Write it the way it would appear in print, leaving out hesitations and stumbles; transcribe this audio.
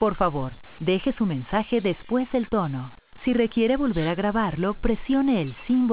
Por favor, deje su mensaje después del tono. Si requiere volver a grabarlo, presione el símbolo